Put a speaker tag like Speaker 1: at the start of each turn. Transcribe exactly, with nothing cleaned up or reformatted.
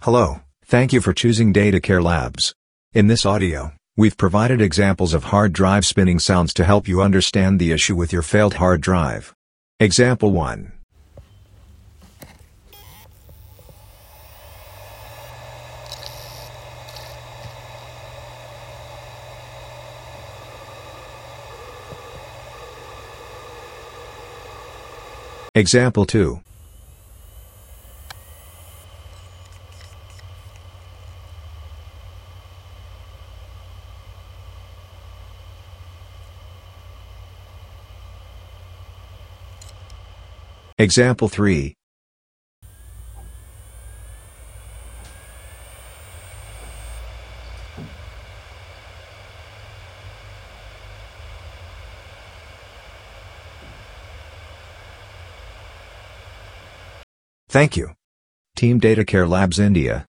Speaker 1: Hello, thank you for choosing DataCare Labs. In this audio, we've provided examples of hard drive spinning sounds to help you understand the issue with your failed hard drive. Example one. Example two. Example three. Thank you. Team DataCare Labs India.